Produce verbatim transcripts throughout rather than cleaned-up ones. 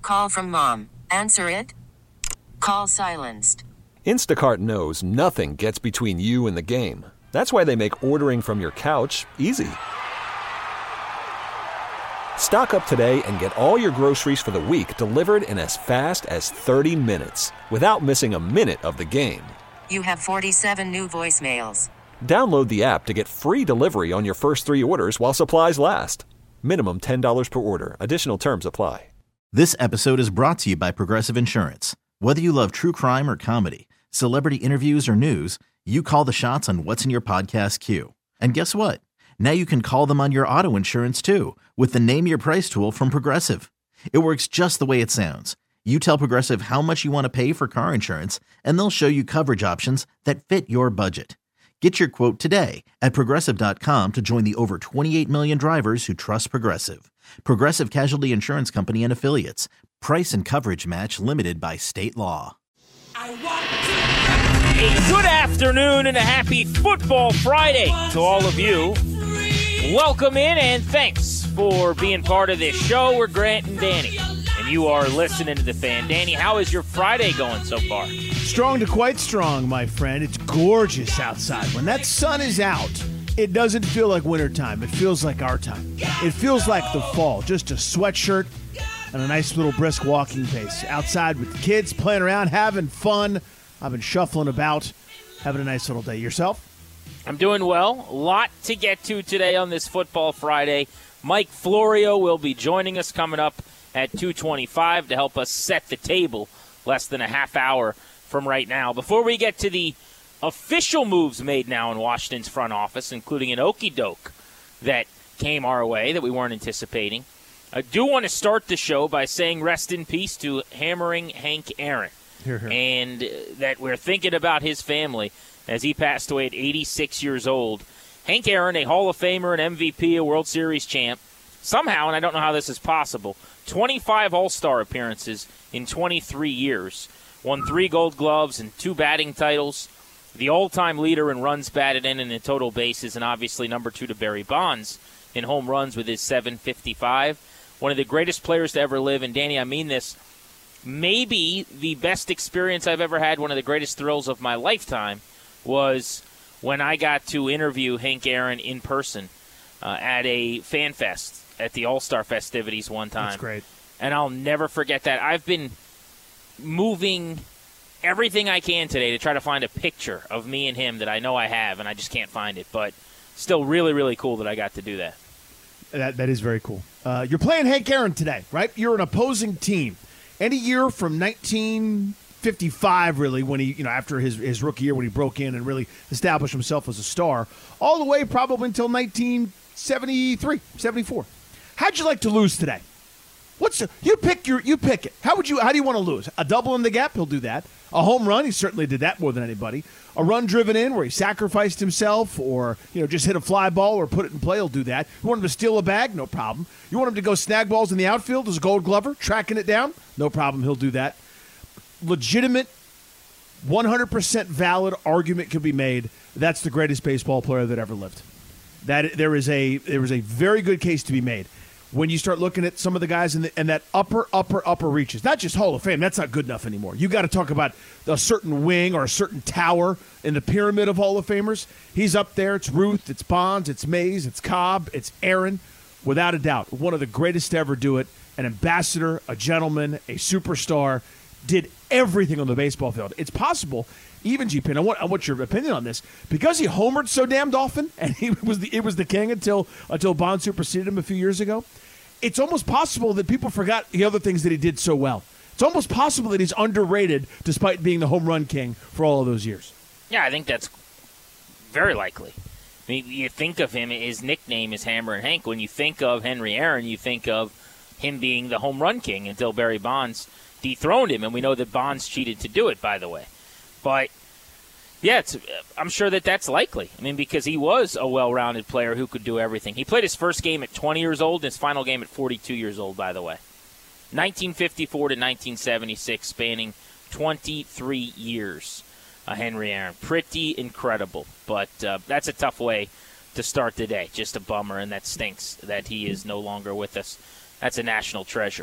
call from mom. Answer it. Call silenced. Instacart knows nothing gets between you and the game. That's why they make ordering from your couch easy. Stock up today and get all your groceries for the week delivered in as fast as thirty minutes without missing a minute of the game. You have forty-seven new voicemails. Download the app to get free delivery on your first three orders while supplies last. Minimum ten dollars per order. Additional terms apply. This episode is brought to you by Progressive Insurance. Whether you love true crime or comedy, celebrity interviews or news, you call the shots on what's in your podcast queue. And guess what? Now you can call them on your auto insurance too with the Name Your Price tool from Progressive. It works just the way it sounds. You tell Progressive how much you want to pay for car insurance, and they'll show you coverage options that fit your budget. Get your quote today at Progressive dot com to join the over twenty-eight million drivers who trust Progressive. Progressive Casualty Insurance Company and Affiliates. Price and coverage match limited by state law. I want to a good afternoon and a happy Football Friday to all of you. Welcome in and thanks for being part of this show. We're Grant and Danny, and you are listening to The Fan. Danny, how is your Friday going so far? Strong to quite strong, my friend. It's gorgeous outside. When that sun is out, it doesn't feel like wintertime. It feels like our time. It feels like the fall. Just a sweatshirt and a nice little brisk walking pace. Outside with the kids, playing around, having fun. I've been shuffling about, having a nice little day. Yourself? I'm doing well. A lot to get to today on this Football Friday. Mike Florio will be joining us coming up at two twenty-five to help us set the table less than a half hour from right now. Before we get to the official moves made now in Washington's front office, including an okey doke that came our way that we weren't anticipating, I do want to start the show by saying rest in peace to hammering Hank Aaron. Here, here. And uh, that we're thinking about his family as he passed away at eighty-six years old. Hank Aaron, a Hall of Famer, an M V P, a World Series champ, somehow, and I don't know how this is possible, twenty-five All-Star appearances in twenty-three years, won three Gold Gloves and two batting titles, the all-time leader in runs batted in and in total bases, and obviously number two to Barry Bonds in home runs with his seven fifty-five. One of the greatest players to ever live, and Danny, I mean this, maybe the best experience I've ever had, one of the greatest thrills of my lifetime, was when I got to interview Hank Aaron in person uh, at a fan fest at the All-Star festivities one time. That's great. And I'll never forget that. I've been moving everything I can today to try to find a picture of me and him that I know I have, and I just can't find it. But still really, really cool that I got to do that. That That is very cool. Uh, you're playing Hank Aaron today, right? You're an opposing team. Any year from nineteen fifty-five, really, when he, you know, after his, his rookie year when he broke in and really established himself as a star, all the way probably until nineteen seventy-three, seventy-four. How'd you like to lose today? What's the, you pick your you pick it. How would you how do you want to lose? A double in the gap, he'll do that. A home run, he certainly did that more than anybody. A run driven in where he sacrificed himself, or you know just hit a fly ball or put it in play, he'll do that. You want him to steal a bag? No problem. You want him to go snag balls in the outfield as a Gold Glover, tracking it down? No problem, he'll do that. Legitimate, one hundred percent valid argument could be made. That's the greatest baseball player that ever lived. That there is a there is a very good case to be made. When you start looking at some of the guys in, the, in that upper, upper, upper reaches, not just Hall of Fame, that's not good enough anymore. You got to talk about a certain wing or a certain tower in the pyramid of Hall of Famers. He's up there. It's Ruth, it's Bonds, it's Mays, it's Cobb, it's Aaron. Without a doubt, one of the greatest to ever do it. An ambassador, a gentleman, a superstar, did everything on the baseball field. It's possible, even G-Pin, I want, I want your opinion on this, because he homered so damned often, and he was the, it was the king until until Bond superseded him a few years ago. It's almost possible that people forgot the other things that he did so well. It's almost possible that he's underrated despite being the home run king for all of those years. Yeah, I think that's very likely. I mean, you think of him, his nickname is Hammer and Hank. When you think of Henry Aaron, you think of him being the home run king until Barry Bonds dethroned him, and we know that Bonds cheated to do it, by the way. But, yeah, it's, I'm sure that that's likely. I mean, because he was a well-rounded player who could do everything. He played his first game at twenty years old and his final game at forty-two years old, by the way. nineteen fifty-four to nineteen seventy-six, spanning twenty-three years, uh, Henry Aaron. Pretty incredible, but uh, that's a tough way to start the day. Just a bummer, and that stinks that he is no longer with us. That's a national treasure.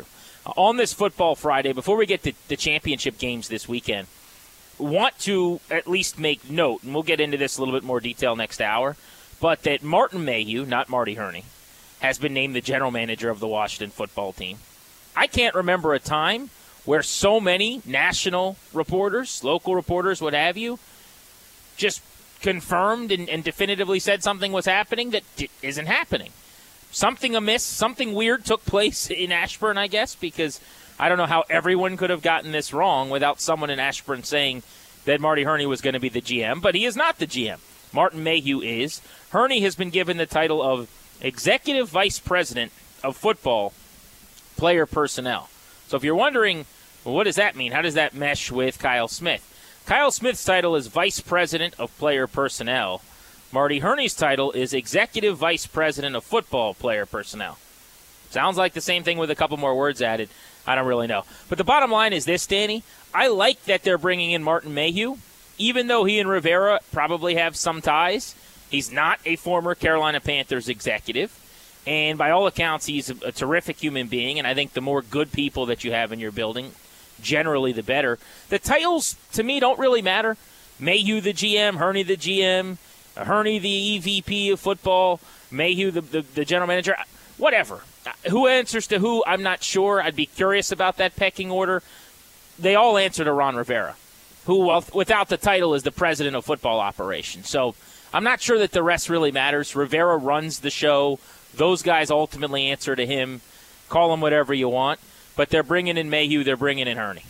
On this Football Friday, before we get to the championship games this weekend, want to at least make note, and we'll get into this a little bit more detail next hour, but that Martin Mayhew, not Marty Hurney, has been named the general manager of the Washington football team. I can't remember a time where so many national reporters, local reporters, what have you, just confirmed and, and definitively said something was happening that d- isn't happening. Something amiss, something weird took place in Ashburn, I guess, because I don't know how everyone could have gotten this wrong without someone in Ashburn saying that Marty Hurney was going to be the G M, but he is not the G M. Martin Mayhew is. Hurney has been given the title of Executive Vice President of Football Player Personnel. So if you're wondering, well, what does that mean? How does that mesh with Kyle Smith? Kyle Smith's title is Vice President of Player Personnel. Marty Hurney's title is Executive Vice President of Football Player Personnel. Sounds like the same thing with a couple more words added. I don't really know. But the bottom line is this, Danny. I like that they're bringing in Martin Mayhew, even though he and Rivera probably have some ties. He's not a former Carolina Panthers executive. And by all accounts, he's a, a terrific human being. And I think the more good people that you have in your building, generally the better. The titles, to me, don't really matter. Mayhew the G M, Hurney the G M, Hurney the E V P of football, Mayhew the, the, the general manager, whatever. Who answers to who, I'm not sure. I'd be curious about that pecking order. They all answer to Ron Rivera, who, without the title, is the president of football operations. So I'm not sure that the rest really matters. Rivera runs the show. Those guys ultimately answer to him. Call him whatever you want. But they're bringing in Mayhew. They're bringing in Hurney.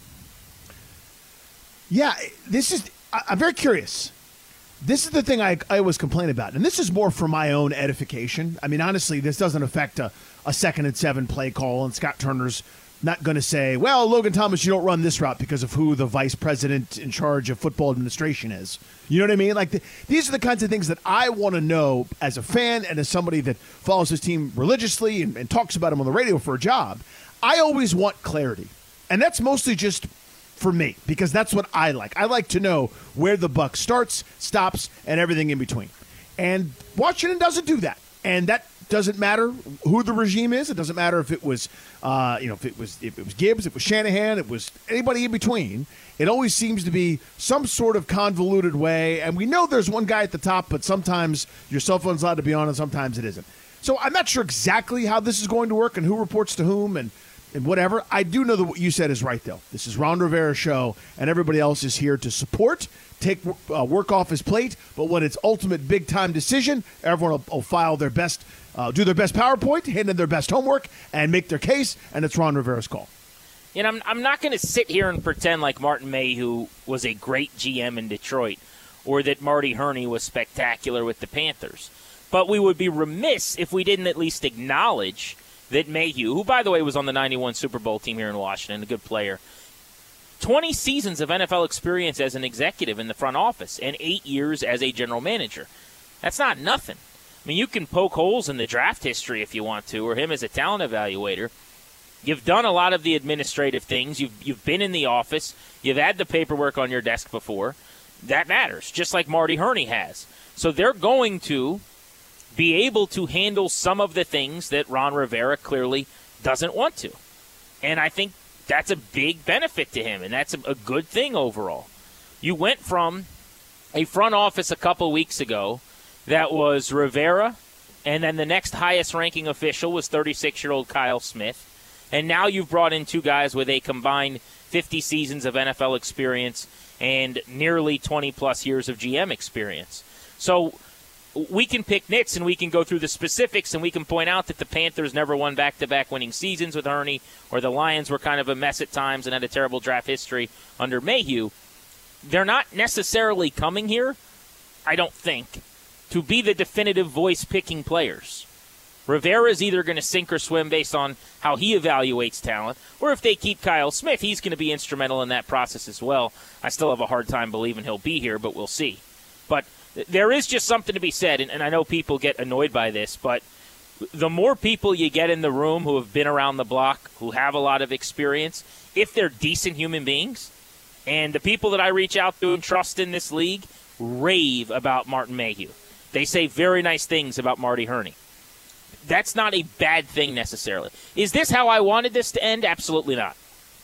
Yeah, this is – I'm very curious. This is the thing I, I always complain about, and this is more for my own edification. I mean, honestly, this doesn't affect a, a second and seven play call, and Scott Turner's not going to say, well, Logan Thomas, you don't run this route because of who the vice president in charge of football administration is. You know what I mean? Like the, these are the kinds of things that I want to know as a fan and as somebody that follows his team religiously and, and talks about him on the radio for a job. I always want clarity, and that's mostly just for me, because that's what I like. I like to know where the buck starts, stops, and everything in between. And Washington doesn't do that. And that doesn't matter who the regime is. It doesn't matter if it was, uh, you know, if it was if it was Gibbs, if it was Shanahan, it was anybody in between. It always seems to be some sort of convoluted way. And we know there's one guy at the top, but sometimes your cell phone's allowed to be on and sometimes it isn't. So I'm not sure exactly how this is going to work and who reports to whom and And whatever. I do know that what you said is right, though. This is Ron Rivera's show, and everybody else is here to support, take uh, work off his plate. But when it's ultimate big-time decision, everyone will, will file their best, uh, do their best PowerPoint, hand in their best homework, and make their case, and it's Ron Rivera's call. You know, I'm, I'm not going to sit here and pretend like Martin Mayhew was a great G M in Detroit or that Marty Hurney was spectacular with the Panthers. But we would be remiss if we didn't at least acknowledge that Mayhew, who, by the way, was on the ninety-one Super Bowl team here in Washington, a good player, twenty seasons of N F L experience as an executive in the front office and eight years as a general manager. That's not nothing. I mean, you can poke holes in the draft history if you want to, or him as a talent evaluator. You've done a lot of the administrative things. You've, you've been in the office. You've had the paperwork on your desk before. That matters, just like Marty Hurney has. So they're going to be able to handle some of the things that Ron Rivera clearly doesn't want to. And I think that's a big benefit to him, and that's a, a good thing overall. You went from a front office a couple weeks ago that was Rivera, and then the next highest-ranking official was thirty-six-year-old Kyle Smith, and now you've brought in two guys with a combined fifty seasons of N F L experience and nearly twenty-plus years of G M experience. So we can pick nits and we can go through the specifics and we can point out that the Panthers never won back-to-back winning seasons with Hurney, or the Lions were kind of a mess at times and had a terrible draft history under Mayhew. They're not necessarily coming here, I don't think, to be the definitive voice picking players. Rivera is either going to sink or swim based on how he evaluates talent, or if they keep Kyle Smith, he's going to be instrumental in that process as well. I still have a hard time believing he'll be here, but we'll see. But there is just something to be said, and, and I know people get annoyed by this, but the more people you get in the room who have been around the block, who have a lot of experience, if they're decent human beings, and the people that I reach out to and trust in this league rave about Martin Mayhew. They say very nice things about Marty Hurney. That's not a bad thing necessarily. Is this how I wanted this to end? Absolutely not.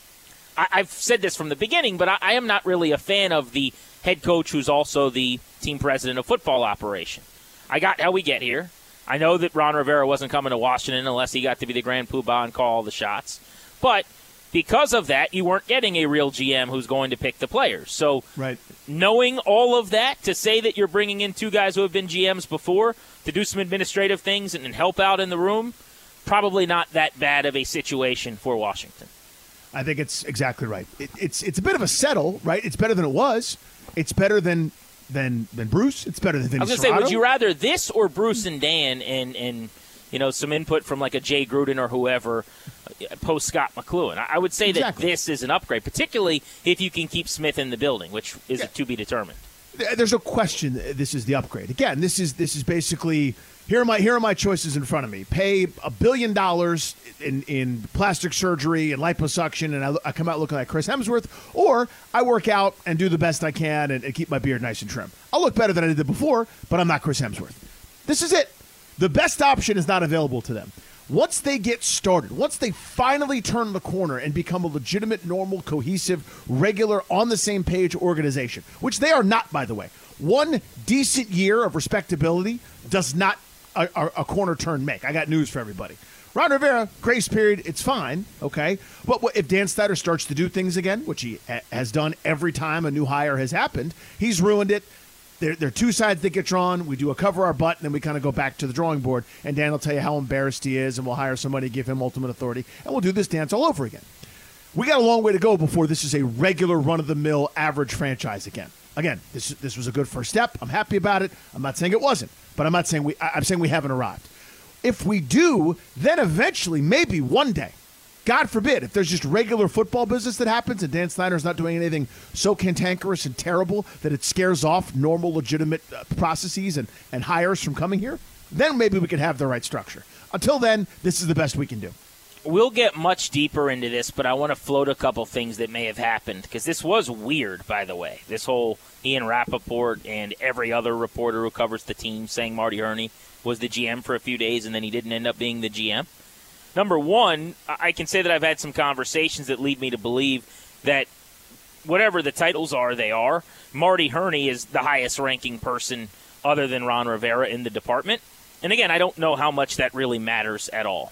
I, I've said this from the beginning, but I, I am not really a fan of the head coach who's also the team president of football operation. I got how we get here. I know that Ron Rivera wasn't coming to Washington unless he got to be the grand poobah and call all the shots. But because of that, you weren't getting a real G M who's going to pick the players. So right. knowing all of that, to say that you're bringing in two guys who have been G Ms before to do some administrative things and help out in the room, probably not that bad of a situation for Washington. I think it's exactly right. It, it's it's a bit of a settle, right? It's better than it was. It's better than than than Bruce. It's better than Vinny I was going to say, Serrato. would you rather this or Bruce and Dan and, and you know, some input from like a Jay Gruden or whoever post Scott McCloughan? I would say exactly. that this is an upgrade, particularly if you can keep Smith in the building, which is yeah. to be determined. There's no question this is the upgrade. Again, this is this is basically here are my here are my choices in front of me. Pay a billion dollars in, in plastic surgery and liposuction, and I, I come out looking like Chris Hemsworth, or I work out and do the best I can and, and keep my beard nice and trim. I'll look better than I did before, but I'm not Chris Hemsworth. This is it. The best option is not available to them. Once they get started, once they finally turn the corner and become a legitimate, normal, cohesive, regular, on the same page organization, which they are not, by the way. One decent year of respectability does not a, a, a corner turn make. I got news for everybody. Ron Rivera, grace period, it's fine, okay? But what, if Dan Snyder starts to do things again, which he ha- has done every time a new hire has happened, he's ruined it. There, there are two sides that get drawn. We do a cover our butt, and then we kind of go back to the drawing board, and Dan will tell you how embarrassed he is, and we'll hire somebody to give him ultimate authority, and we'll do this dance all over again. We got a long way to go before this is a regular run-of-the-mill average franchise again. Again, this this was a good first step. I'm happy about it. I'm not saying it wasn't, but I'm not saying we. I'm saying we haven't arrived. If we do, then eventually, maybe one day, God forbid, if there's just regular football business that happens and Dan Snyder's not doing anything so cantankerous and terrible that it scares off normal, legitimate uh, processes and, and hires from coming here, then maybe we can have the right structure. Until then, this is the best we can do. We'll get much deeper into this, but I want to float a couple things that may have happened, because this was weird, by the way. This whole Ian Rappaport and every other reporter who covers the team saying Marty Hurney was the G M for a few days and then he didn't end up being the G M. Number one, I can say that I've had some conversations that lead me to believe that whatever the titles are, they are. Marty Hurney is the highest-ranking person other than Ron Rivera in the department. And again, I don't know how much that really matters at all.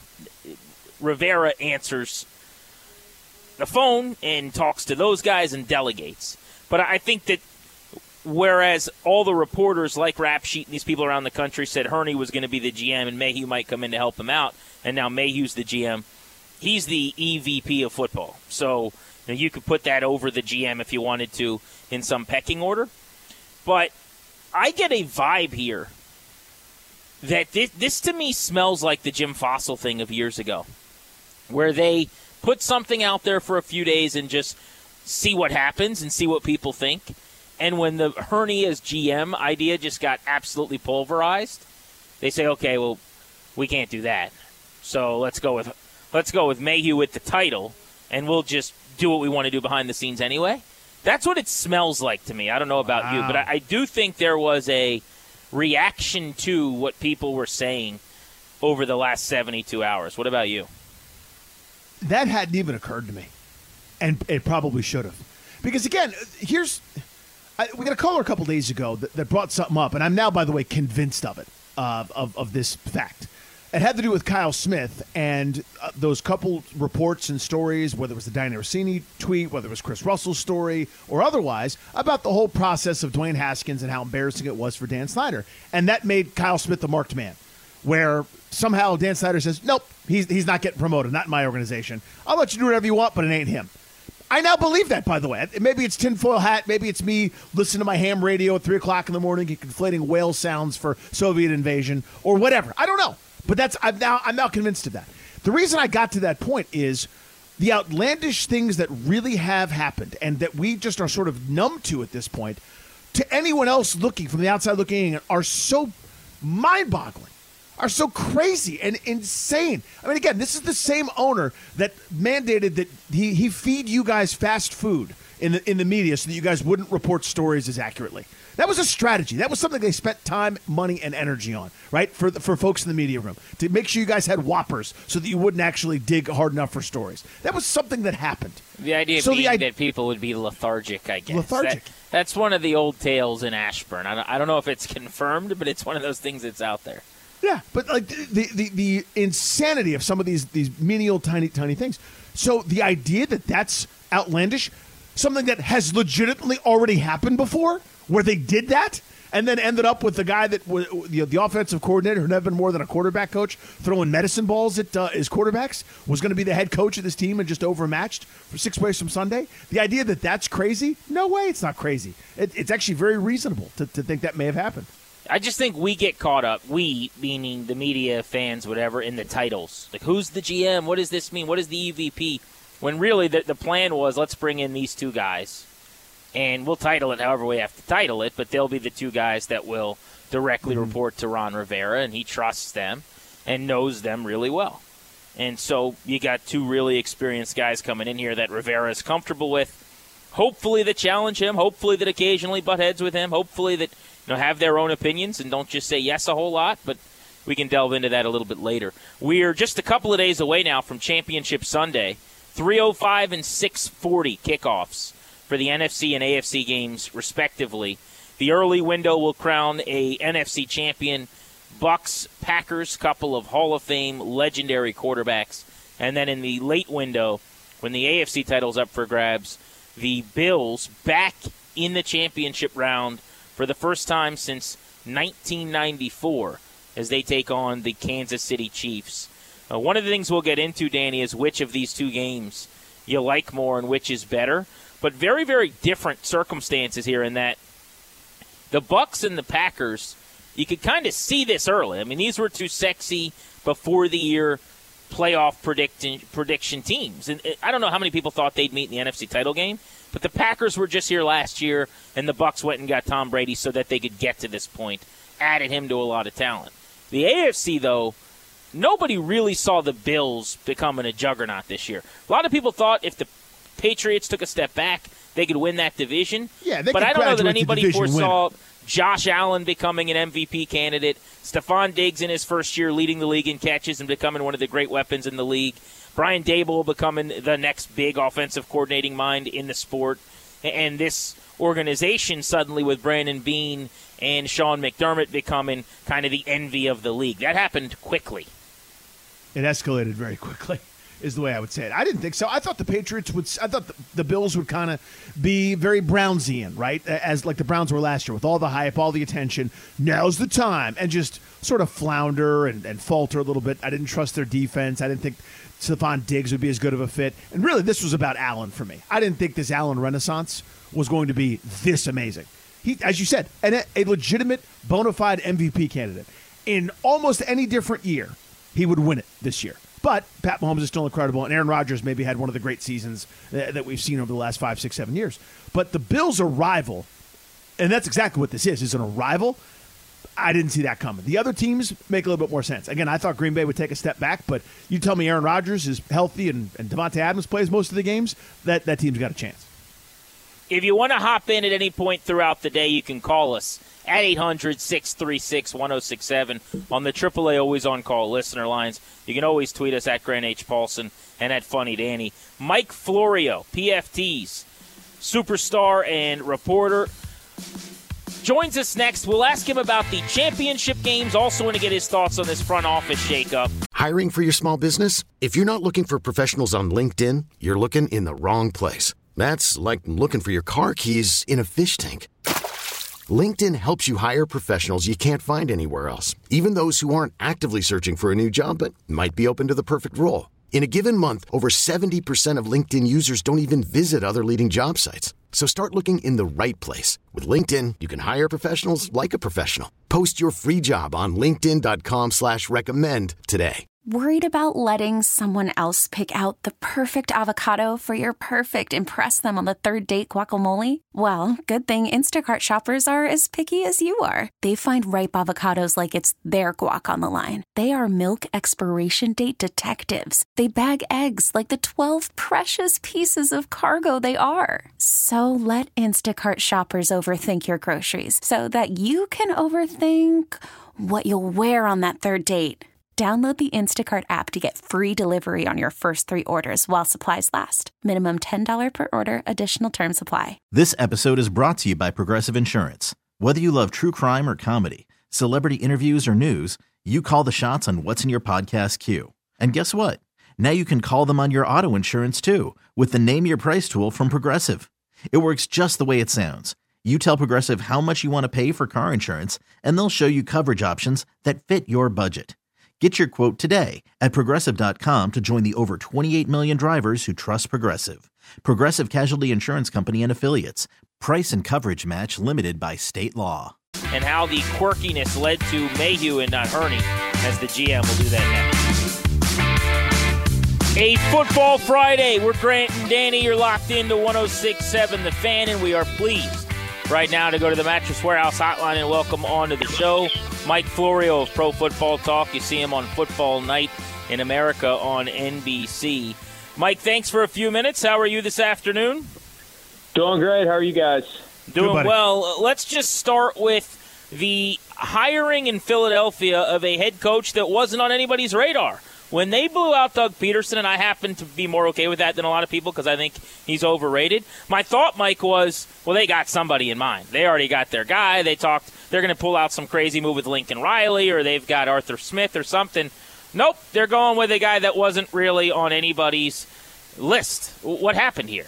Rivera answers the phone and talks to those guys and delegates. But I think that whereas all the reporters like Rap Sheet and these people around the country said Hurney was going to be the G M and Mayhew might come in to help him out, and now Mayhew's the G M, he's the E V P of football. So you know, you could put that over the G M if you wanted to in some pecking order. But I get a vibe here that this, this to me smells like the Jim Fossil thing of years ago, where they put something out there for a few days and just see what happens and see what people think. And when the Hurney as G M idea just got absolutely pulverized, they say, okay, well, we can't do that. So let's go with let's go with Mayhew with the title, and we'll just do what we want to do behind the scenes anyway. That's what it smells like to me. I don't know about wow. you, but I, I do think there was a reaction to what people were saying over the last seventy-two hours. What about you? That hadn't even occurred to me, and it probably should have. Because, again, here's I, – we got a caller a couple days ago that, that brought something up, and I'm now, by the way, convinced of it, uh, of, of this fact. It had to do with Kyle Smith and uh, those couple reports and stories, whether it was the Diane Orsini tweet, whether it was Chris Russell's story, or otherwise, about the whole process of Dwayne Haskins and how embarrassing it was for Dan Snyder. And that made Kyle Smith the marked man, where somehow Dan Snyder says, nope, he's, he's not getting promoted, not in my organization. I'll let you do whatever you want, but it ain't him. I now believe that, by the way. Maybe it's tinfoil hat. Maybe it's me listening to my ham radio at three o'clock in the morning and conflating whale sounds for Soviet invasion or whatever. I don't know. But that's I'm now I'm now convinced of that. The reason I got to that point is the outlandish things that really have happened and that we just are sort of numb to at this point, to anyone else looking from the outside looking in, are so mind-boggling, are so crazy and insane. I mean, again, this is the same owner that mandated that he, he feed you guys fast food in the in the media so that you guys wouldn't report stories as accurately. That was a strategy. That was something they spent time, money, and energy on, right, for the, for folks in the media room, to make sure you guys had whoppers so that you wouldn't actually dig hard enough for stories. That was something that happened. The idea so being the I- that people would be lethargic, I guess. Lethargic. That, that's one of the old tales in Ashburn. I don't, I don't know if it's confirmed, but it's one of those things that's out there. Yeah, but like the, the the insanity of some of these these menial, tiny, tiny things. So the idea that that's outlandish, something that has legitimately already happened before, where they did that and then ended up with the guy that was the, the offensive coordinator who never been more than a quarterback coach throwing medicine balls at uh, his quarterbacks, was going to be the head coach of this team and just overmatched for six plays from Sunday. The idea that that's crazy, no way it's not crazy. It, it's actually very reasonable to, to think that may have happened. I just think we get caught up, we, meaning the media, fans, whatever, in the titles. Like, who's the G M? What does this mean? What is the E V P? When really the, the plan was, let's bring in these two guys, and we'll title it however we have to title it, but they'll be the two guys that will directly mm-hmm. report to Ron Rivera, and he trusts them and knows them really well. And so you got two really experienced guys coming in here that Rivera is comfortable with. Hopefully that challenge him, hopefully that occasionally butt heads with him, hopefully that you know, have their own opinions and don't just say yes a whole lot, but we can delve into that a little bit later. We're just a couple of days away now from Championship Sunday. three oh five and six forty kickoffs for the N F C and A F C games, respectively. The early window will crown a N F C champion, Bucks, Packers, couple of Hall of Fame legendary quarterbacks. And then in the late window, when the A F C title's up for grabs, the Bills back in the championship round for the first time since nineteen ninety-four as they take on the Kansas City Chiefs. Uh, one of the things we'll get into, Danny, is which of these two games you like more and which is better. But very, very different circumstances here in that the Bucks and the Packers, you could kind of see this early. I mean, these were two sexy, before-the-year playoff prediction, prediction teams. And I don't know how many people thought they'd meet in the N F C title game, but the Packers were just here last year, and the Bucks went and got Tom Brady so that they could get to this point, added him to a lot of talent. The A F C, though, nobody really saw the Bills becoming a juggernaut this year. A lot of people thought if the Patriots took a step back, they could win that division. Yeah, they but could I don't know that graduate to anybody division foresaw winner. Josh Allen becoming an M V P candidate, Stephon Diggs in his first year leading the league in catches and becoming one of the great weapons in the league, Brian Daboll becoming the next big offensive coordinating mind in the sport, and this organization suddenly with Brandon Beane and Sean McDermott becoming kind of the envy of the league. That happened quickly. It escalated very quickly, is the way I would say it. I didn't think so. I thought the Patriots would, I thought the, the Bills would kind of be very Brownsian, right? As like the Browns were last year, with all the hype, all the attention. Now's the time. And just sort of flounder and, and falter a little bit. I didn't trust their defense. I didn't think Stephon Diggs would be as good of a fit. And really, this was about Allen for me. I didn't think this Allen renaissance was going to be this amazing. He, as you said, an, a legitimate, bona fide M V P candidate. In almost any different year, he would win it this year. But Pat Mahomes is still incredible, and Aaron Rodgers maybe had one of the great seasons that, that we've seen over the last five, six, seven years. But the Bills' arrival, and that's exactly what this is, is an arrival. I didn't see that coming. The other teams make a little bit more sense. Again, I thought Green Bay would take a step back, but you tell me Aaron Rodgers is healthy and, and Devontae Adams plays most of the games, that, that team's got a chance. If you want to hop in at any point throughout the day, you can call us at eight hundred, six three six, one oh six seven on the triple A Always On Call listener lines. You can always tweet us at Grant H. Paulson and at Funny Danny. Mike Florio, P F T's superstar and reporter, joins us next. We'll ask him about the championship games. Also want to get his thoughts on this front office shakeup. Hiring for your small business? If you're not looking for professionals on LinkedIn, you're looking in the wrong place. That's like looking for your car keys in a fish tank. LinkedIn helps you hire professionals you can't find anywhere else, even those who aren't actively searching for a new job but might be open to the perfect role. In a given month, over seventy percent of LinkedIn users don't even visit other leading job sites. So start looking in the right place. With LinkedIn, you can hire professionals like a professional. Post your free job on linkedin dot com slash recommend today. Worried about letting someone else pick out the perfect avocado for your perfect impress them on the third date guacamole? Well, good thing Instacart shoppers are as picky as you are. They find ripe avocados like it's their guac on the line. They are milk expiration date detectives. They bag eggs like the twelve precious pieces of cargo they are. So let Instacart shoppers overthink your groceries so that you can overthink what you'll wear on that third date. Download the Instacart app to get free delivery on your first three orders while supplies last. Minimum ten dollars per order. Additional terms apply. This episode is brought to you by Progressive Insurance. Whether you love true crime or comedy, celebrity interviews or news, you call the shots on what's in your podcast queue. And guess what? Now you can call them on your auto insurance too with the Name Your Price tool from Progressive. It works just the way it sounds. You tell Progressive how much you want to pay for car insurance, and they'll show you coverage options that fit your budget. Get your quote today at Progressive dot com to join the over twenty-eight million drivers who trust Progressive. Progressive Casualty Insurance Company and Affiliates. Price and coverage match limited by state law. And how the quirkiness led to Mayhew and not Hurney as the G M. Will do that next. A Football Friday. We're Grant and Danny. You're locked into one oh six point seven The Fan, and we are pleased right now to go to the Mattress Warehouse hotline and welcome onto the show Mike Florio of Pro Football Talk. You see him on Football Night in America on N B C. Mike, thanks for a few minutes. How are you this afternoon? Doing great. How are you guys? Doing Good, well. Let's just start with the hiring in Philadelphia of a head coach that wasn't on anybody's radar. When they blew out Doug Peterson, and I happen to be more okay with that than a lot of people because I think he's overrated, my thought, Mike, was, well, they got somebody in mind. They already got their guy. They talked, they're going to pull out some crazy move with Lincoln Riley, or they've got Arthur Smith or something. Nope, they're going with a guy that wasn't really on anybody's list. What happened here?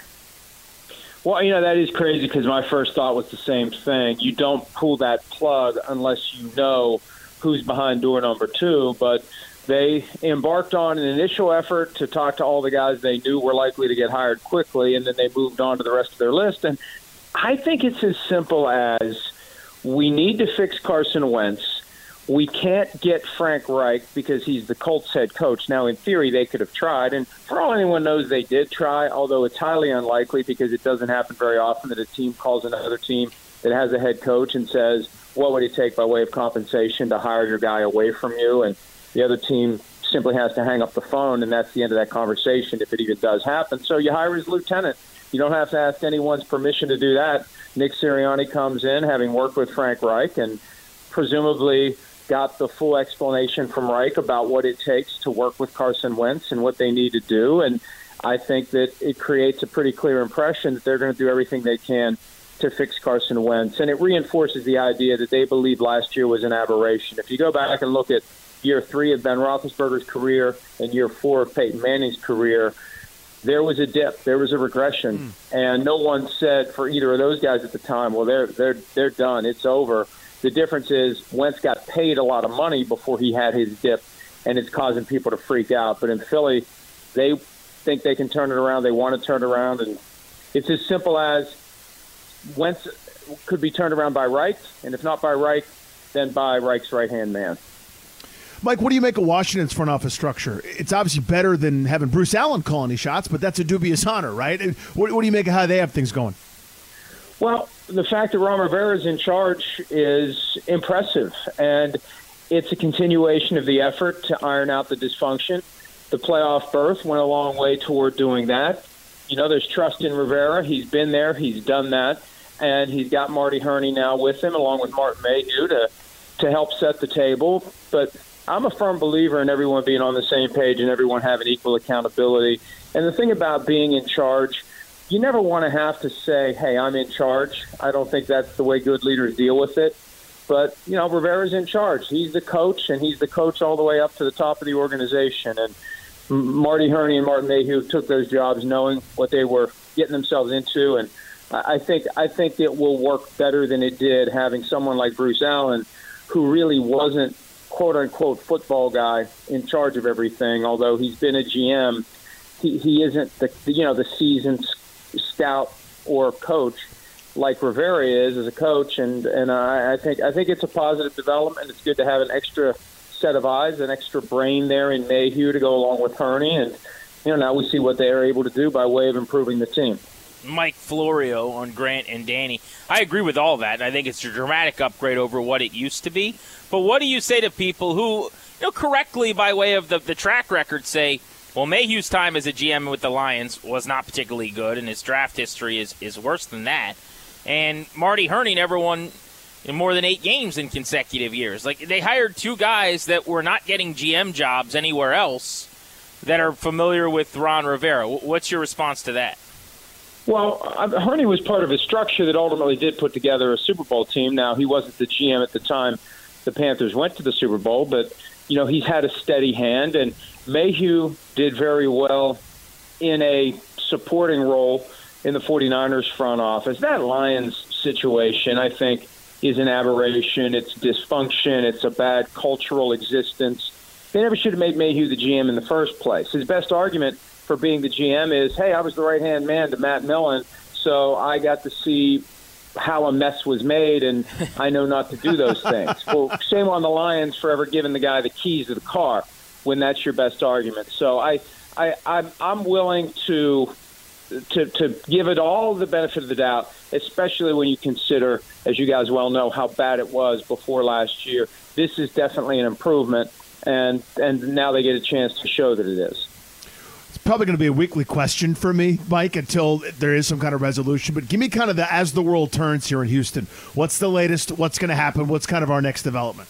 Well, you know, that is crazy because my first thought was the same thing. You don't pull that plug unless you know who's behind door number two, but they embarked on an initial effort to talk to all the guys they knew were likely to get hired quickly, and then they moved on to the rest of their list. And I think it's as simple as we need to fix Carson Wentz. We can't get Frank Reich because he's the Colts head coach. Now, in theory, they could have tried, and for all anyone knows, they did try, although it's highly unlikely because it doesn't happen very often that a team calls another team that has a head coach and says, what would it take by way of compensation to hire your guy away from you? And the other team simply has to hang up the phone, and that's the end of that conversation if it even does happen. So you hire his lieutenant. You don't have to ask anyone's permission to do that. Nick Sirianni comes in, having worked with Frank Reich, and presumably got the full explanation from Reich about what it takes to work with Carson Wentz and what they need to do. And I think that it creates a pretty clear impression that they're going to do everything they can to fix Carson Wentz. And it reinforces the idea that they believe last year was an aberration. If you go back and look at year three of Ben Roethlisberger's career and year four of Peyton Manning's career, there was a dip, there was a regression, mm. and no one said for either of those guys at the time, well, they're they're they're done, it's over. The difference is Wentz got paid a lot of money before he had his dip, and it's causing people to freak out. But in Philly, they think they can turn it around. They want to turn it around, and it's as simple as Wentz could be turned around by Reich, and if not by Reich, then by Reich's right-hand man. Mike, what do you make of Washington's front office structure? It's obviously better than having Bruce Allen call any shots, but that's a dubious honor, right? What, what do you make of how they have things going? Well, the fact that Ron Rivera is in charge is impressive, and it's a continuation of the effort to iron out the dysfunction. The playoff berth went a long way toward doing that. You know, there's trust in Rivera. He's been there. He's done that. And he's got Marty Hurney now with him, along with Martin Mayhew, to, to help set the table. But I'm a firm believer in everyone being on the same page and everyone having equal accountability. And the thing about being in charge, you never want to have to say, hey, I'm in charge. I don't think that's the way good leaders deal with it. But, you know, Rivera's in charge. He's the coach, and he's the coach all the way up to the top of the organization. And Marty Hurney and Martin Mayhew took those jobs knowing what they were getting themselves into. And I think I think it will work better than it did having someone like Bruce Allen, who really wasn't quote-unquote football guy in charge of everything, although he's been a G M. He, he isn't the you know the seasoned scout or coach like Rivera is as a coach, and and I, I think I think it's a positive development. It's good to have an extra set of eyes, an extra brain there in Mayhew to go along with Hurney, and you know now we see what they are able to do by way of improving the team. Mike Florio on Grant and Danny. I agree with all that. I think it's a dramatic upgrade over what it used to be. But what do you say to people who, you know, correctly by way of the, the track record say, well, Mayhew's time as a G M with the Lions was not particularly good, and his draft history is, is worse than that. And Marty Hurney never won in more than eight games in consecutive years. Like, they hired two guys that were not getting G M jobs anywhere else that are familiar with Ron Rivera. What's your response to that? Well, Hurney was part of a structure that ultimately did put together a Super Bowl team. Now, he wasn't the G M at the time the Panthers went to the Super Bowl, but, you know, he's had a steady hand. And Mayhew did very well in a supporting role in the 49ers front office. That Lions situation, I think, is an aberration. It's dysfunction. It's a bad cultural existence. They never should have made Mayhew the G M in the first place. His best argument for being the G M is, hey, I was the right-hand man to Matt Millen, so I got to see how a mess was made, and I know not to do those things. Well, shame on the Lions for ever giving the guy the keys to the car when that's your best argument. So I, I, I'm, I'm willing to, to, to give it all the benefit of the doubt, especially when you consider, as you guys well know, how bad it was before last year. This is definitely an improvement, and and now they get a chance to show that it is. Probably going to be a weekly question for me, Mike, until there is some kind of resolution. But give me kind of the as the world turns here in Houston. What's the latest? What's going to happen? What's kind of our next development?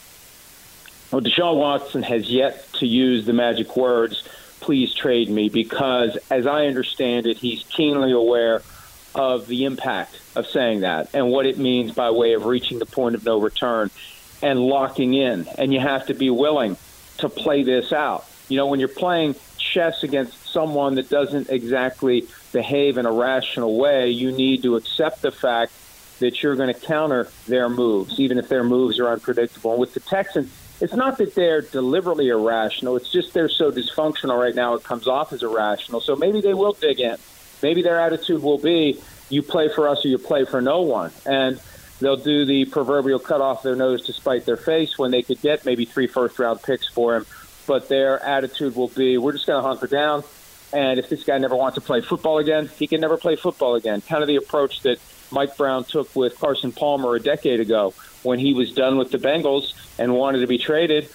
Well, Deshaun Watson has yet to use the magic words, please trade me, because as I understand it, he's keenly aware of the impact of saying that and what it means by way of reaching the point of no return and locking in. And you have to be willing to play this out. You know, when you're playing chess against someone that doesn't exactly behave in a rational way, you need to accept the fact that you're going to counter their moves, even if their moves are unpredictable. And with the Texans, it's not that they're deliberately irrational. It's just they're so dysfunctional right now it comes off as irrational. So maybe they will dig in. Maybe their attitude will be, you play for us or you play for no one. And they'll do the proverbial cut off their nose to spite their face when they could get maybe three first-round picks for him. But their attitude will be, we're just going to hunker down, and if this guy never wants to play football again, he can never play football again. Kind of the approach that Mike Brown took with Carson Palmer a decade ago when he was done with the Bengals and wanted to be traded.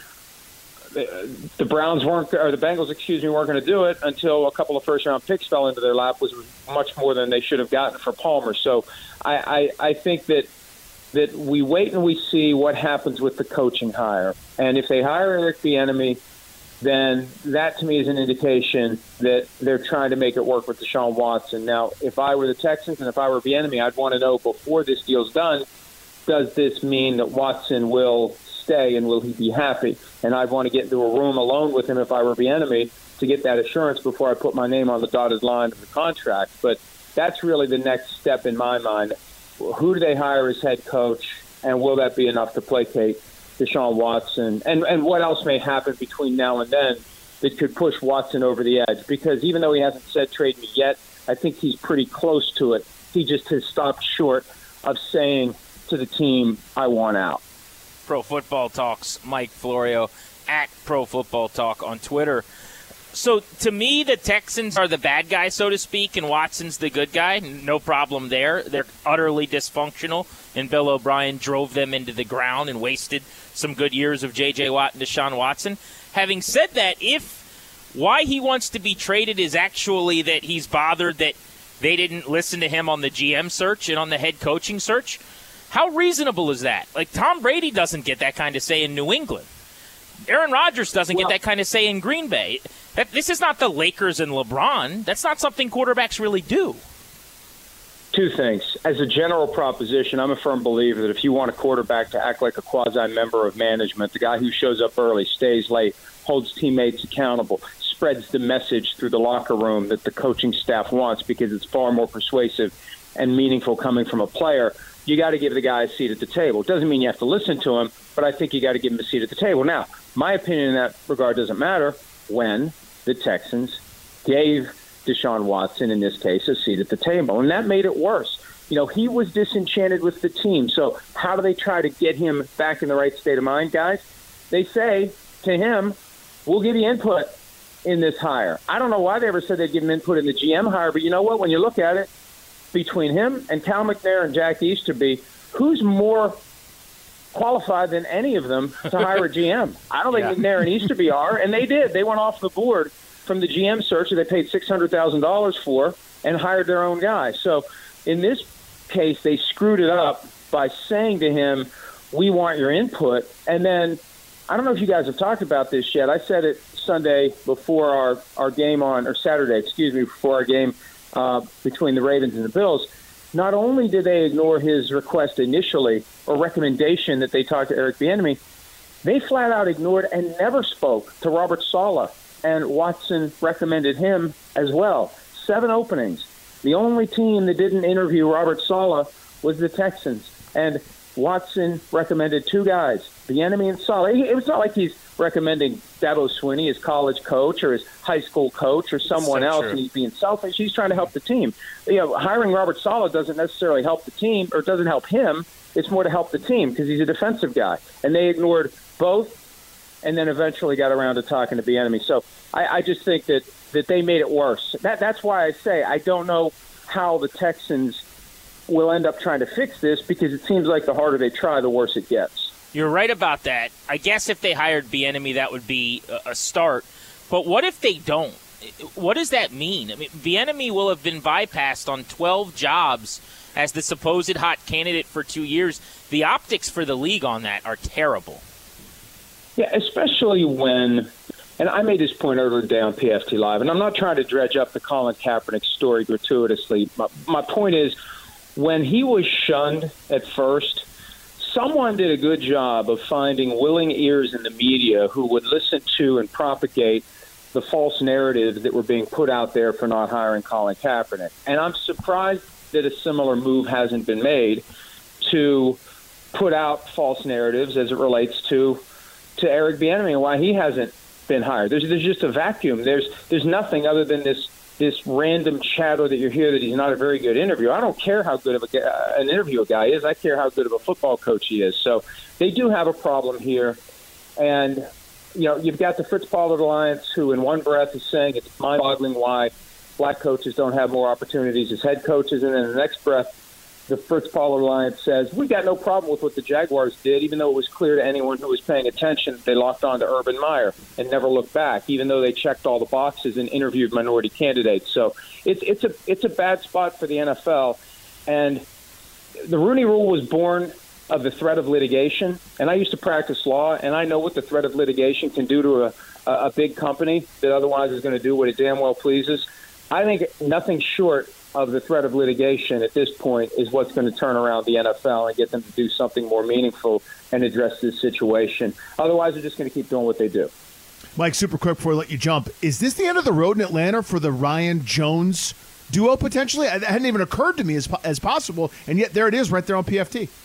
The Browns weren't, or the Bengals, excuse me, weren't going to do it until a couple of first-round picks fell into their lap, was much more than they should have gotten for Palmer. So I, I, I think that that we wait and we see what happens with the coaching hire. And if they hire Eric Bieniemy, then that to me is an indication that they're trying to make it work with Deshaun Watson. Now, if I were the Texans and if I were Bieniemy, I'd want to know before this deal's done, does this mean that Watson will stay and will he be happy? And I'd want to get into a room alone with him if I were Bieniemy to get that assurance before I put my name on the dotted line of the contract. But that's really the next step in my mind. Who do they hire as head coach, and will that be enough to placate Deshaun Watson, and and what else may happen between now and then that could push Watson over the edge? Because even though he hasn't said trade me yet, I think he's pretty close to it. He just has stopped short of saying to the team, I want out. Pro Football Talk's Mike Florio at Pro Football Talk on Twitter. So to me, the Texans are the bad guy, so to speak, and Watson's the good guy. No problem there. They're utterly dysfunctional, and Bill O'Brien drove them into the ground and wasted some good years of J J. Watt and Deshaun Watson. Having said that, if why he wants to be traded is actually that he's bothered that they didn't listen to him on the G M search and on the head coaching search, how reasonable is that? Like, Tom Brady doesn't get that kind of say in New England. Aaron Rodgers doesn't well, get that kind of say in Green Bay. That, this is not the Lakers and LeBron. That's not something quarterbacks really do. Two things. As a general proposition, I'm a firm believer that if you want a quarterback to act like a quasi-member of management, the guy who shows up early, stays late, holds teammates accountable, spreads the message through the locker room that the coaching staff wants because it's far more persuasive and meaningful coming from a player, you got to give the guy a seat at the table. It doesn't mean you have to listen to him, but I think you got to give him a seat at the table. Now, my opinion in that regard doesn't matter when the Texans gave Deshaun Watson, in this case, a seat at the table. And that made it worse. You know, he was disenchanted with the team. So how do they try to get him back in the right state of mind, guys? They say to him, we'll give you input in this hire. I don't know why they ever said they'd give him input in the G M hire, but you know what? When you look at it, between him and Cal McNair and Jack Easterby, who's more qualified than any of them to hire a G M? I don't think yeah. McNair and Easterby are, and they did. They went off the board from the G M search that they paid six hundred thousand dollars for and hired their own guy. So in this case, they screwed it up by saying to him, we want your input. And then, I don't know if you guys have talked about this yet. I said it Sunday before our, our game on, or Saturday, excuse me, before our game uh, between the Ravens and the Bills. Not only did they ignore his request initially, or recommendation that they talk to Eric Bieniemy, they flat out ignored and never spoke to Robert Saleh, and Watson recommended him as well. Seven openings. The only team that didn't interview Robert Saleh was the Texans, and Watson recommended two guys, Bieniemy and Saleh. It was not like he's recommending Dabo Swinney, his college coach, or his high school coach, or someone so else, true. And he's being selfish. He's trying to help the team. You know, hiring Robert Saleh doesn't necessarily help the team, or doesn't help him. It's more to help the team because he's a defensive guy. And they ignored both, and then eventually got around to talking to Bieniemy. So I, I just think that, that they made it worse. That, that's why I say I don't know how the Texans will end up trying to fix this, because it seems like the harder they try, the worse it gets. You're right about that. I guess if they hired Bieniemy, that would be a start. But what if they don't? What does that mean? I mean, Bieniemy will have been bypassed on twelve jobs as the supposed hot candidate for two years. The optics for the league on that are terrible. Yeah, especially when, and I made this point earlier today on P F T Live, and I'm not trying to dredge up the Colin Kaepernick story gratuitously. My, my point is, when he was shunned at first, someone did a good job of finding willing ears in the media who would listen to and propagate the false narratives that were being put out there for not hiring Colin Kaepernick. And I'm surprised that a similar move hasn't been made to put out false narratives as it relates to to Eric Bieniemy and why he hasn't been hired. There's, there's just a vacuum. There's there's nothing other than this this random chatter that you hear that he's not a very good interviewer. I don't care how good of a, uh, an interview a guy is. I care how good of a football coach he is. So they do have a problem here. And, you know, you've got the Fritz Pollard Alliance, who in one breath is saying it's mind-boggling why black coaches don't have more opportunities as head coaches. And then in the next breath, the Fritz Pollard Alliance says, we got no problem with what the Jaguars did, even though it was clear to anyone who was paying attention they locked on to Urban Meyer and never looked back, even though they checked all the boxes and interviewed minority candidates. So it's it's a it's a bad spot for the N F L. And the Rooney Rule was born of the threat of litigation. And I used to practice law, and I know what the threat of litigation can do to a, a big company that otherwise is going to do what it damn well pleases. I think nothing short of the threat of litigation at this point is what's going to turn around the N F L and get them to do something more meaningful and address this situation. Otherwise, they're just going to keep doing what they do. Mike, super quick before I let you jump, is this the end of the road in Atlanta for the Ryan Jones duo potentially? It hadn't even occurred to me as as possible, and yet there it is right there on P F T.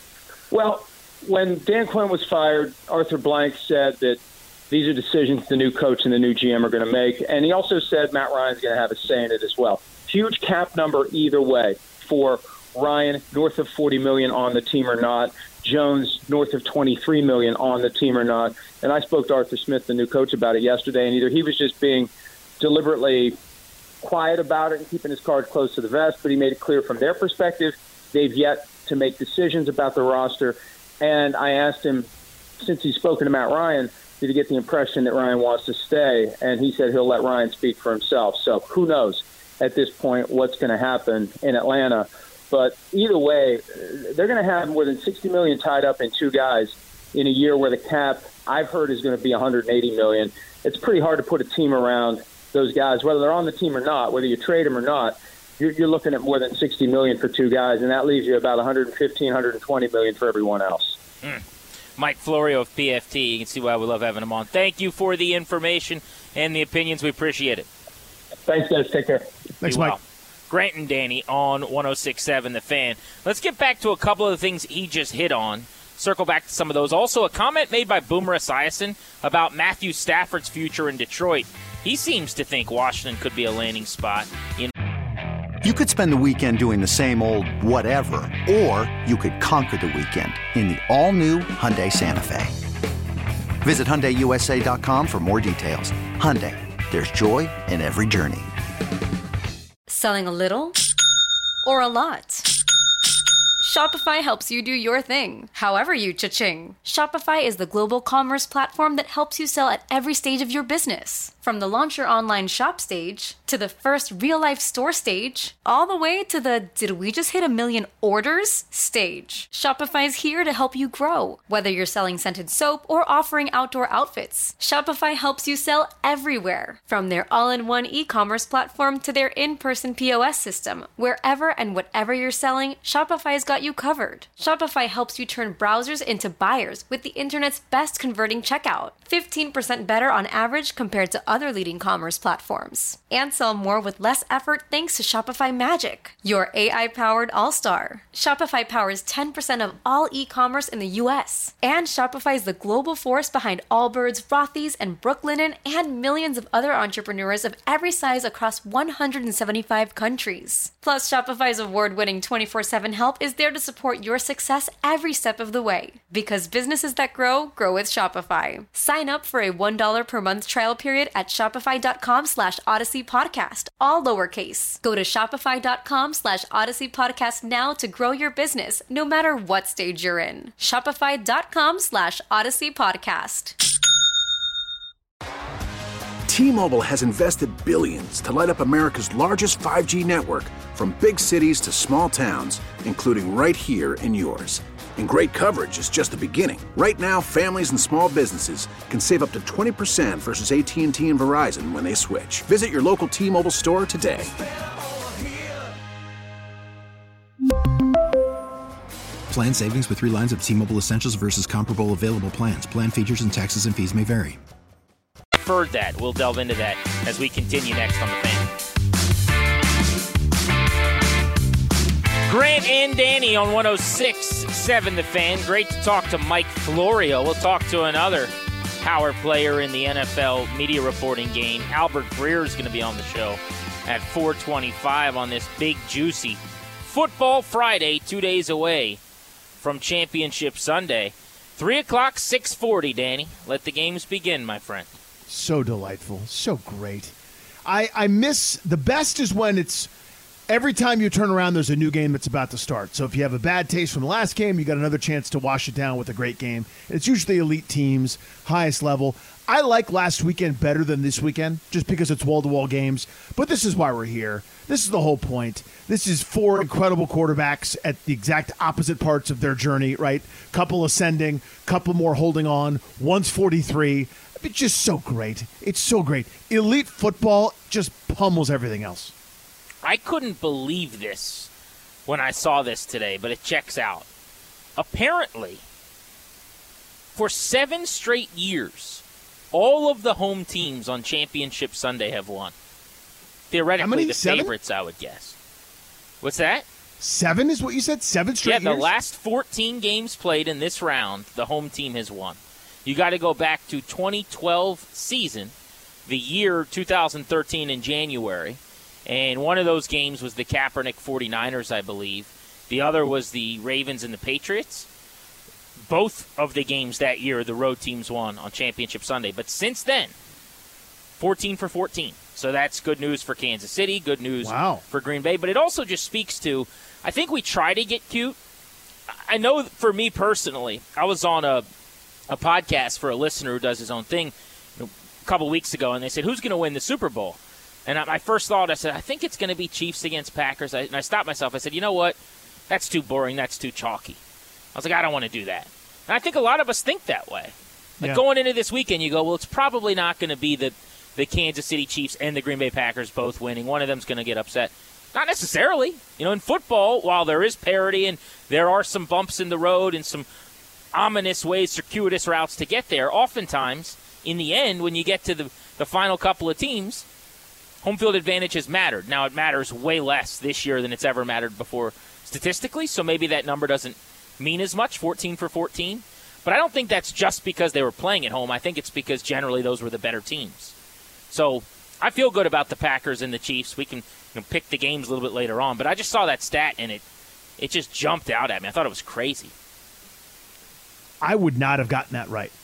Well, when Dan Quinn was fired, Arthur Blank said that these are decisions the new coach and the new G M are going to make, and he also said Matt Ryan's going to have a say in it as well. Huge cap number either way for Ryan, north of forty million dollars on the team or not. Jones, north of twenty-three million dollars on the team or not. And I spoke to Arthur Smith, the new coach, about it yesterday, and either he was just being deliberately quiet about it and keeping his cards close to the vest, but he made it clear from their perspective they've yet to make decisions about the roster. And I asked him, since he's spoken to Matt Ryan, did he get the impression that Ryan wants to stay? And he said he'll let Ryan speak for himself. So who knows at this point what's going to happen in Atlanta. But either way, they're going to have more than sixty million dollars tied up in two guys in a year where the cap, I've heard, is going to be one hundred eighty million dollars. It's pretty hard to put a team around those guys, whether they're on the team or not, whether you trade them or not. You're, you're looking at more than sixty million dollars for two guys, and that leaves you about one hundred fifteen, one hundred twenty million dollars for everyone else. Mm. Mike Florio of P F T. You can see why we love having him on. Thank you for the information and the opinions. We appreciate it. Thanks, guys. Take care. Thanks, Be Mike. well. Grant and Danny on one oh six point seven The Fan. Let's get back to a couple of the things he just hit on. Circle back to some of those. Also, a comment made by Boomer Esiason about Matthew Stafford's future in Detroit. He seems to think Washington could be a landing spot. In- you could spend the weekend doing the same old whatever, or you could conquer the weekend in the all-new Hyundai Santa Fe. Visit Hyundai U S A dot com for more details. Hyundai, there's joy in every journey. Selling a little or a lot? Shopify helps you do your thing, however you cha-ching. Shopify is the global commerce platform that helps you sell at every stage of your business. From the launch your online shop stage, to the first real-life store stage, all the way to the did we just hit a million orders stage. Shopify is here to help you grow. Whether you're selling scented soap or offering outdoor outfits, Shopify helps you sell everywhere. From their all-in-one e-commerce platform to their in-person P O S system, wherever and whatever you're selling, Shopify's got you covered. Shopify helps you turn browsers into buyers with the internet's best converting checkout. fifteen percent better on average compared to other leading commerce platforms. And sell more with less effort thanks to Shopify Magic, your A I-powered all-star. Shopify powers ten percent of all e-commerce in the U S. And Shopify is the global force behind Allbirds, Rothy's, and Brooklinen, and millions of other entrepreneurs of every size across one hundred seventy-five countries. Plus, Shopify's award-winning twenty-four seven help is there to support your success every step of the way. Because businesses that grow, grow with Shopify. Sign up for a one dollar per month trial period at shopify.com slash Odyssey Podcast, all lowercase. Go to shopify.com slash Odyssey Podcast now to grow your business, no matter what stage you're in. Shopify.com slash Odyssey Podcast. T-Mobile has invested billions to light up America's largest five G network, from big cities to small towns, including right here in yours. And great coverage is just the beginning. Right now, families and small businesses can save up to twenty percent versus A T and T and Verizon when they switch. Visit your local T-Mobile store today. Plan savings with three lines of T-Mobile Essentials versus comparable available plans. Plan features and taxes and fees may vary. Heard that. We'll delve into that as we continue next on The Fan. Grant and Danny on one oh six point seven The Fan. Great to talk to Mike Florio. We'll talk to another power player in the N F L media reporting game. Albert Breer is going to be on the show at four twenty-five on this big, juicy Football Friday, two days away from Championship Sunday. three o'clock, six forty, Danny. Let the games begin, my friend. So delightful. So great. I, I miss – the best is when it's – every time you turn around, there's a new game that's about to start. So if you have a bad taste from the last game, you got another chance to wash it down with a great game. It's usually elite teams, highest level. I like last weekend better than this weekend just because it's wall-to-wall games. But this is why we're here. This is the whole point. This is four incredible quarterbacks at the exact opposite parts of their journey, right? Couple ascending, couple more holding on. One's forty-three. It's just so great. It's so great. Elite football just pummels everything else. I couldn't believe this when I saw this today, but it checks out. Apparently, for seven straight years, all of the home teams on Championship Sunday have won. Theoretically, How many? the Seven? favorites, I would guess. What's that? Seven is what you said? Seven straight yeah, years? Yeah, the last fourteen games played in this round, the home team has won. You got to go back to twenty twelve season, the year two thousand thirteen in January, and one of those games was the Kaepernick forty-niners, I believe. The other was the Ravens and the Patriots. Both of the games that year, the road teams won on Championship Sunday. But since then, fourteen for fourteen. So that's good news for Kansas City, good news wow. for Green Bay. But it also just speaks to, I think we try to get cute. I know for me personally, I was on a a podcast for a listener who does his own thing you know, a couple weeks ago, and they said, who's going to win the Super Bowl? And I, my first thought, I said, I think it's going to be Chiefs against Packers. I, and I stopped myself. I said, you know what? That's too boring. That's too chalky. I was like, I don't want to do that. And I think a lot of us think that way. Like yeah. Going into this weekend, you go, well, it's probably not going to be the, the Kansas City Chiefs and the Green Bay Packers both winning. One of them's going to get upset. Not necessarily. You know, in football, while there is parity and there are some bumps in the road and some ominous ways, circuitous routes to get there, oftentimes, in the end, when you get to the, the final couple of teams, home field advantage has mattered. Now, it matters way less this year than it's ever mattered before statistically, so maybe that number doesn't mean as much, fourteen for fourteen. But I don't think that's just because they were playing at home. I think it's because generally those were the better teams. So I feel good about the Packers and the Chiefs. We can you know, pick the games a little bit later on, but I just saw that stat, and it it just jumped out at me. I thought it was crazy. I would not have gotten that right.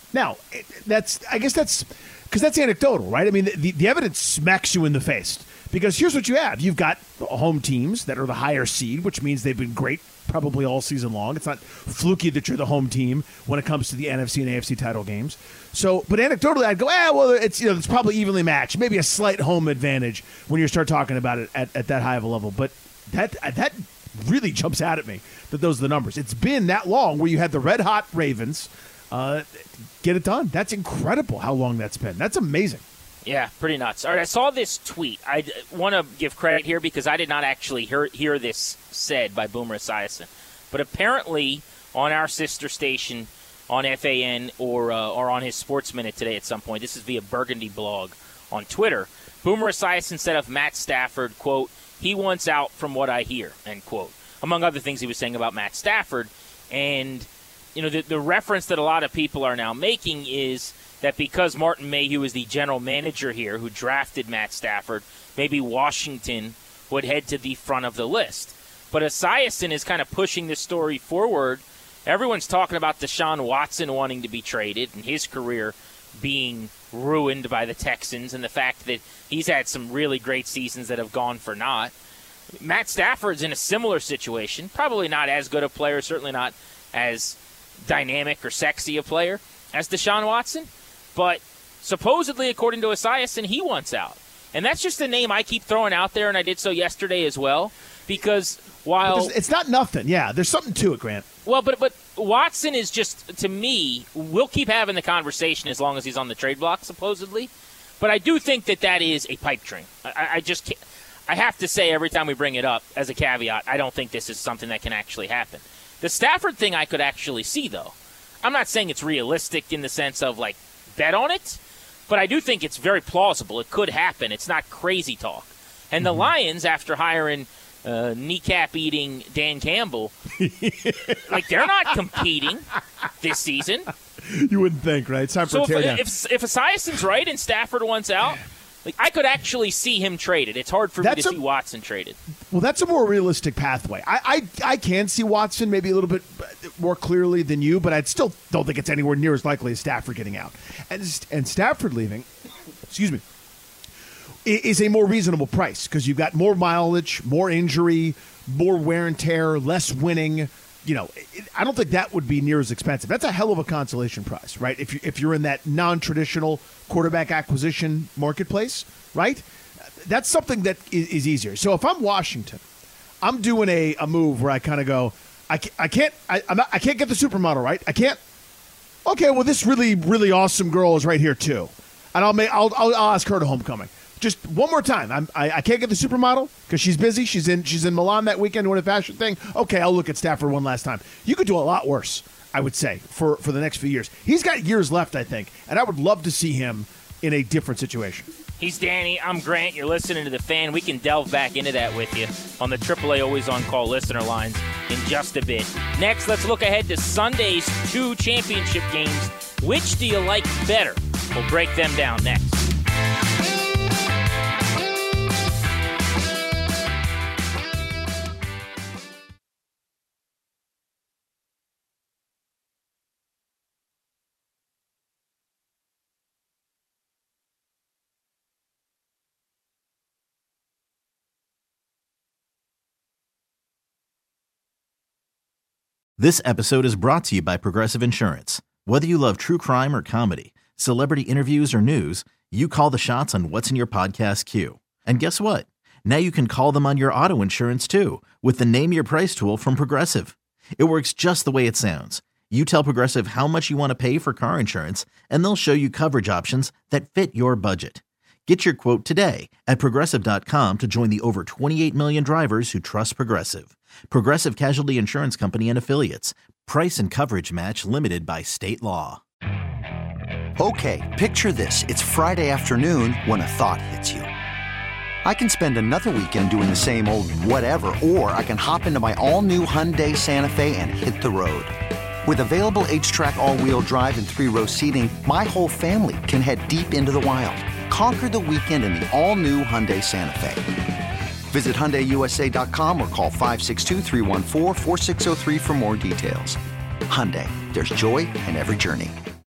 Now, it, that's I guess that's because that's anecdotal, right? I mean, the, the evidence smacks you in the face. Because here's what you have. You've got home teams that are the higher seed, which means they've been great probably all season long. It's not fluky that you're the home team when it comes to the N F C and A F C title games. So, but anecdotally, I'd go, ah, well, it's you know, it's probably evenly matched. Maybe a slight home advantage when you start talking about it at, at that high of a level. But that that really jumps out at me that those are the numbers. It's been that long where you had the red-hot Ravens uh, get it done. That's incredible how long that's been. That's amazing. Yeah, pretty nuts. All right, I saw this tweet. I want to give credit here because I did not actually hear, hear this said by Boomer Esiason. But apparently on our sister station on F A N or uh, or on his Sports Minute today at some point, this is via Burgundy Blog on Twitter, Boomer Esiason said of Matt Stafford, quote, he wants out from what I hear, end quote. Among other things he was saying about Matt Stafford. And, you know, the, the reference that a lot of people are now making is that because Martin Mayhew is the general manager here who drafted Matt Stafford, maybe Washington would head to the front of the list. But Esiason is kind of pushing this story forward. Everyone's talking about Deshaun Watson wanting to be traded and his career being ruined by the Texans and the fact that he's had some really great seasons that have gone for naught. Matt Stafford's in a similar situation, probably not as good a player, certainly not as dynamic or sexy a player as Deshaun Watson. But supposedly, according to Esiason, he wants out. And that's just a name I keep throwing out there, and I did so yesterday as well. Because while... It's not nothing. Yeah, there's something to it, Grant. Well, but but Watson is just, to me, we'll keep having the conversation as long as he's on the trade block, supposedly. But I do think that that is a pipe dream. I, I just can't, I have to say every time we bring it up, as a caveat, I don't think this is something that can actually happen. The Stafford thing I could actually see, though. I'm not saying it's realistic in the sense of, like, bet on it, but I do think it's very plausible. It could happen. It's not crazy talk. And the mm-hmm. Lions, after hiring uh, kneecap-eating Dan Campbell, like they're not competing this season. You wouldn't think, right? It's time for so a tear if, down. If, if Esiason's right and Stafford wants out, like I could actually see him traded. It's hard for that's me to a, see Watson traded. Well, that's a more realistic pathway. I, I I can see Watson maybe a little bit more clearly than you, but I still don't think it's anywhere near as likely as Stafford getting out. And and Stafford leaving, excuse me, is a more reasonable price because you've got more mileage, more injury, more wear and tear, less winning. You know, it, I don't think that would be near as expensive. That's a hell of a consolation price, right? If you if you're in that non-traditional quarterback acquisition marketplace, right? That's something that is, is easier. So if I'm Washington, I'm doing a, a move where I kind of go, I can't, I can't, I, I'm not, I can't get the supermodel, right? I can't. Okay, well, this really, really awesome girl is right here too, and I'll make, I'll, I'll, I'll ask her to homecoming. Just one more time. I'm, I, I can't get the supermodel because she's busy. She's in she's in Milan that weekend doing a fashion thing. Okay, I'll look at Stafford one last time. You could do a lot worse, I would say, for, for the next few years. He's got years left, I think, and I would love to see him in a different situation. He's Danny. I'm Grant. You're listening to The Fan. We can delve back into that with you on the triple A Always On Call listener lines in just a bit. Next, let's look ahead to Sunday's two championship games. Which do you like better? We'll break them down next. This episode is brought to you by Progressive Insurance. Whether you love true crime or comedy, celebrity interviews or news, you call the shots on what's in your podcast queue. And guess what? Now you can call them on your auto insurance too with the Name Your Price tool from Progressive. It works just the way it sounds. You tell Progressive how much you want to pay for car insurance, and they'll show you coverage options that fit your budget. Get your quote today at Progressive dot com to join the over twenty-eight million drivers who trust Progressive. Progressive Casualty Insurance Company and Affiliates. Price and coverage match limited by state law. Okay, picture this. It's Friday afternoon when a thought hits you. I can spend another weekend doing the same old whatever, or I can hop into my all-new Hyundai Santa Fe and hit the road. With available H-Track all-wheel drive and three-row seating, my whole family can head deep into the wild. Conquer the weekend in the all-new Hyundai Santa Fe. Visit Hyundai U S A dot com or call five six two, three one four, four six zero three for more details. Hyundai, there's joy in every journey.